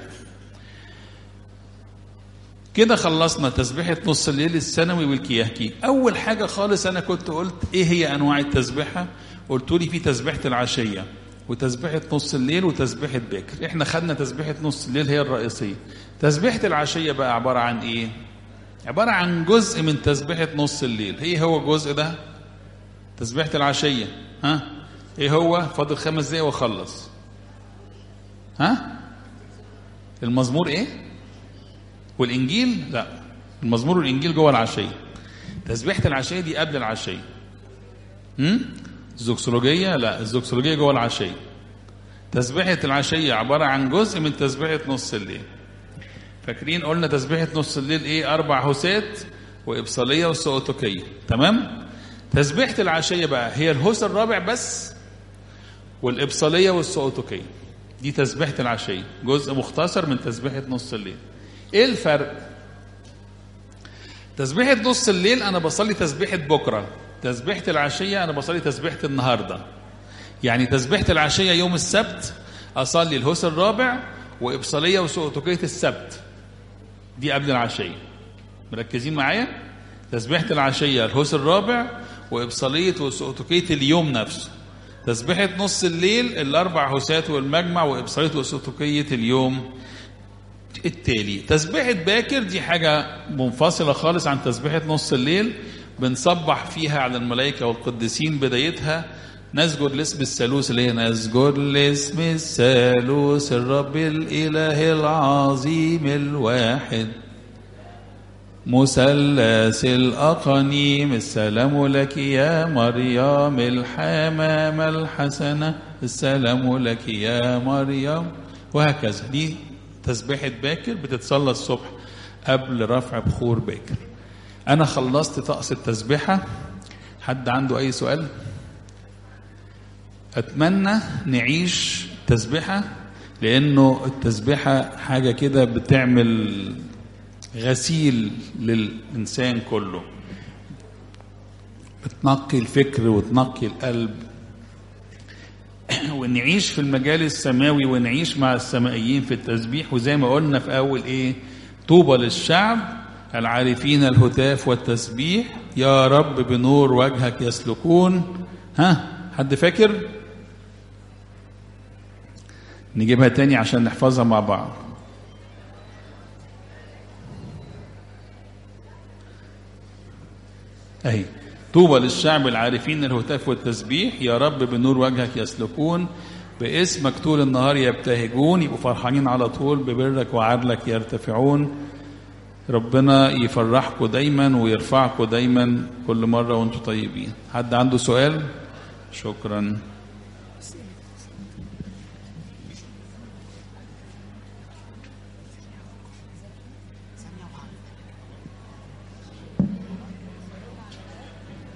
كده خلصنا تسبيحة نص الليل السنوي والكياكي. أول حاجة خالص أنا كنت قلت إيه هي أنواع التسبيحة؟ قلت لي في تسبيحة العشية وتسبيحة نص الليل وتسبيحة بكر. إحنا خدنا تسبيحة نص الليل هي الرئيسية. تسبيحة العشية بقى عبارة عن إيه؟ عبارة عن جزء من تسبيحة نص الليل. هي هو الجزء ده تسبيحة العشية ها ايه هو؟ فاضل خمس دقايق واخلص. ها المزمور ايه والانجيل؟ لا، المزمور والانجيل جوه العشية. تسبيحة العشية دي قبل العشية. هم الزوكسولوجية؟ لا، الزوكسولوجية جوه العشية. تسبيحة العشية عبارة عن جزء من تسبيحة نص الليل. فاكرين قلنا تسبيحة نص الليل ايه؟ اربع هوسات وابصالية والسؤتكية، تمام؟ تسبيحة العشية بقى هي الهوس الرابع بس والابصالية والسؤتكية. دي تسبيحة العشية، جزء مختصر من تسبيحة نص الليل. ايه الفرق؟ تسبيحة نص الليل انا بصلي تسبيحة بكرة، تسبيحة العشية انا بصلي تسبيحة النهاردة. يعني تسبيحة العشية يوم السبت اصلي الهوس الرابع وابصالية وسؤتكية السبت، دي قبل العشية. مركزين معايا؟ تسبيحة العشية الهوس الرابع وابصالية وسؤتكية اليوم نفسه. تسبيحة نص الليل الاربع هوسات والمجمع وابصالية وسؤتكية اليوم التالي. تسبيحة باكر دي حاجة منفصلة خالص عن تسبيحة نص الليل، بنصبح فيها على الملائكة والقديسين. بدايتها نسجد لاسم الثالوث، اللي هي نسجد لاسم الثالوث الرب الإله العظيم الواحد مثلث الأقانيم، السلام لك يا مريم الحمامة الحسنة، السلام لك يا مريم، وهكذا. دي تسبيحة باكر بتتصلى الصبح قبل رفع بخور باكر. أنا خلصت طقس التسبيحة. حد عنده أي سؤال؟ أتمنى نعيش تسبيحة، لأنه التسبيحة حاجة كده بتعمل غسيل للإنسان كله، بتنقي الفكر وتنقي القلب. ونعيش في المجال السماوي ونعيش مع السمائيين في التسبيح. وزي ما قلنا في أول إيه، طوبى للشعب العارفين الهتاف والتسبيح، يا رب بنور وجهك يسلكون. ها حد فاكر؟ نجيبها تاني عشان نحفظها مع بعض. اهي، طوبى للشعب العارفين الهتاف والتسبيح، يا رب بنور وجهك يسلكون، باسمك طول النهار يبتهجون، يبقوا فرحانين على طول، ببرك وعدلك يرتفعون. ربنا يفرحكم دايما ويرفعكم دايما كل مرة وانتم طيبين. حد عنده سؤال؟ شكرا.